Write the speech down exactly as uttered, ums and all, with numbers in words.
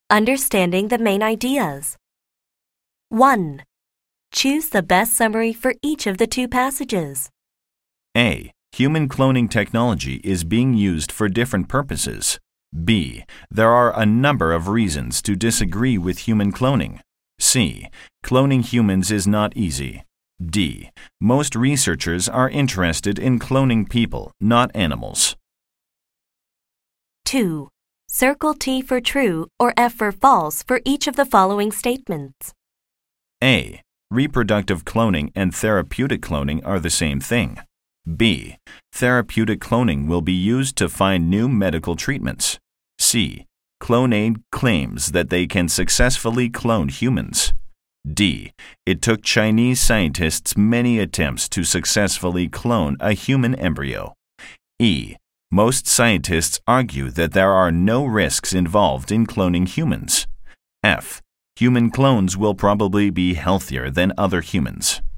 Understanding the main ideas. one. Choose the best summary for each of the two passages. A. Human cloning technology is being used for different purposes. B. There are a number of reasons to disagree with human cloning. C. Cloning humans is not easy. D. Most researchers are interested in cloning people, not animals. two. Circle T for true or F for false for each of the following statements. A. Reproductive cloning and therapeutic cloning are the same thing. B. Therapeutic cloning will be used to find new medical treatments. C. Clonaid claims that they can successfully clone humans. D. It took Chinese scientists many attempts to successfully clone a human embryo. E. Most scientists argue that there are no risks involved in cloning humans. F. Human clones will probably be healthier than other humans.